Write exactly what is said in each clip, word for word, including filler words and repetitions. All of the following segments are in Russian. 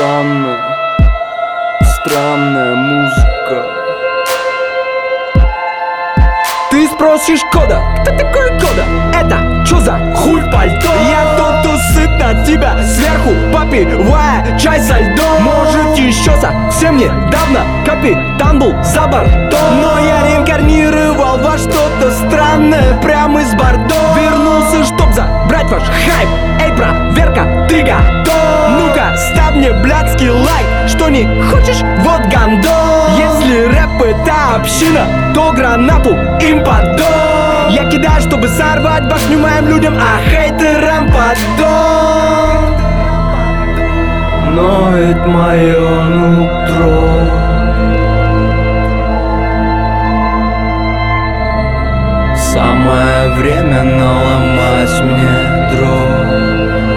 Странная, странная музыка. Ты спросишь Кода, кто такой Кода? Это чё за хуй пальто? Я тот, кто сыт на тебя сверху, попивая чай со льдом. Может, еще совсем недавно капитан был за бортом, но я реинкарнировал во что-то странное прямо из Бордо. Вернулся, чтоб забрать ваш хайп. Эй, проверка, ты готов? Ну-ка, ставь мне блядский лайк. Что не хочешь? Вот гандон. Если рэп это община, то гранату им поддон. Я кидаю, чтобы сорвать башню моим людям, а хейтерам поддон. Ноет мое нутро. Самое время наломать мне дров.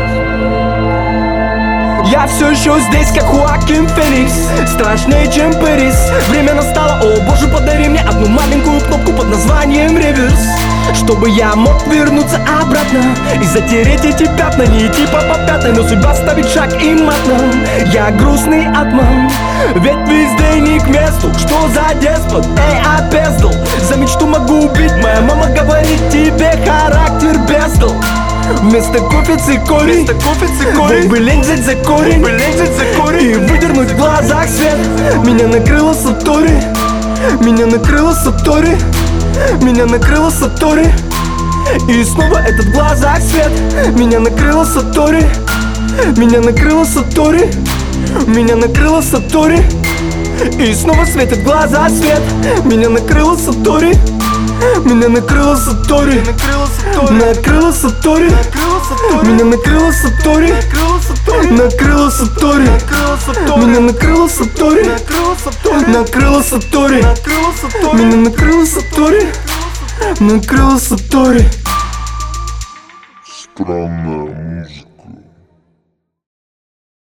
Я все еще здесь, как Хоакин Феникс, страшнее, чем Пэрис. Время настало, о боже, подари мне одну маленькую кнопку под названием реверс, чтобы я мог вернуться обратно и затереть эти пятна. Не идти по попятной, но судьба ставит шаг и матно. Я грустный атман, ведь везде не к месту. Что за деспот? Эй, опездал. За мечту могу убить, моя мама говорит, тебе характер бездал. Вместо кофе цикорий, вместо кофе цикорий, вот бы лень взять за корень, вот бы лень взять за корень и выдернуть в глазах свет. Меня накрыло сатори, меня накрыло сатори, меня накрыло сатори. И снова этот в глазах свет. Меня накрыло сатори, меня накрыло сатори, меня накрыло сатори. И снова светит в глаза свет. Меня накрыло сатори, меня накрыло сатори, накрыло сатори, меня накрыло сатори, накрыло сатори, меня накрыло сатори, накрыло сатори, меня накрыло сатори, накрыло сатори. Странная музыка.